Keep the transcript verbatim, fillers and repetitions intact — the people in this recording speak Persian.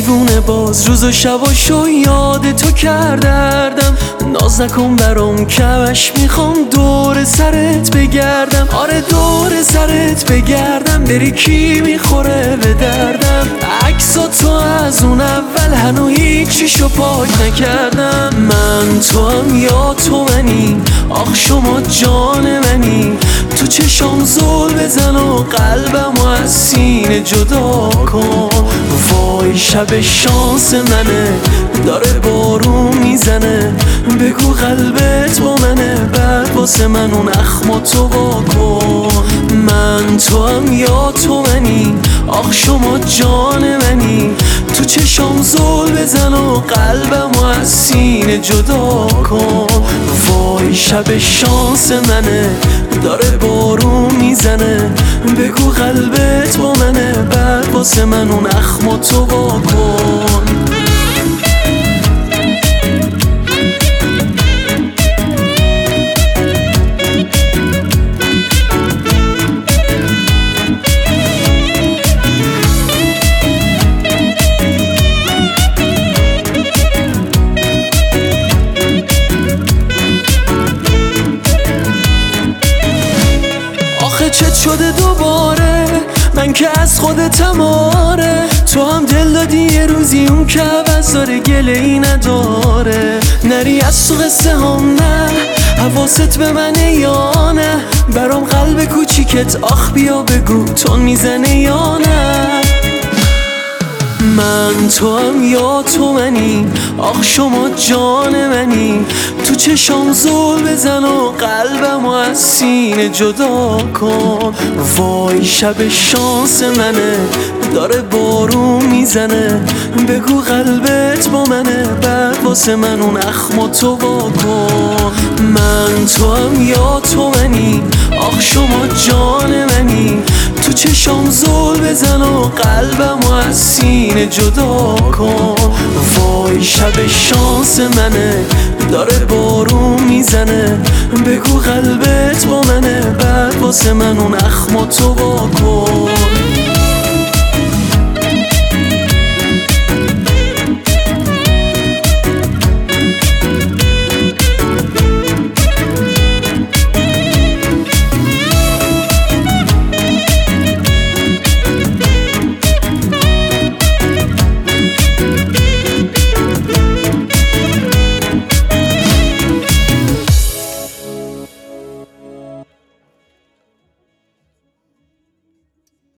دیوونه باز روز و شباشو یاد تو کردردم. ناز نکن برام کمش میخوام دور سرت بگردم. آره دور سرت بگردم بری کی میخوره به دردم. عکسا تو از اون اول هنو هیچیشو پاک نکردم. من تو هم یا تو منی آخ شما جان منی. تو چشام زل بزن و قلبمو از سینه جدا کن. وای شب شانس منه داره بارون میزنه. بگو قلبت با منه بعد واسه من اون اخماتو واکن. من تو هم یا تو منی آخ شما جان منی. تو چشام زل بزن و قلبمو از سینه جدا کن. وای شب شانس منه داره بارون میزنه. بگو قلبت با منه بعد واسه من اون اخماتو واکن. چت شده دوباره من که از خودتم آره. تو هم دل دادی یه روزی اون که عوض داره گله ای نداره. نری از تو قصه هم نه حواست به منه یا نه. برام قلب کوچیکت آخ بیا بگو تون میزنه یا نه. من تو هم یا تو منی آخ شما جان منی. تو چشام زل بزن و قلبمو از سینه جدا کن. وای شب شانس منه داره بارون میزنه. بگو قلبت با منه بعد واسه من اون اخماتو واکن. من تو هم یا تو منی آخ شما جان منی. تو چشام زل بزن و قلبمو از سینه جدا کن. وای شب شانس منه داره بارون میزنه. بگو قلبت با منه بعد واسه من اون اخماتو واکن.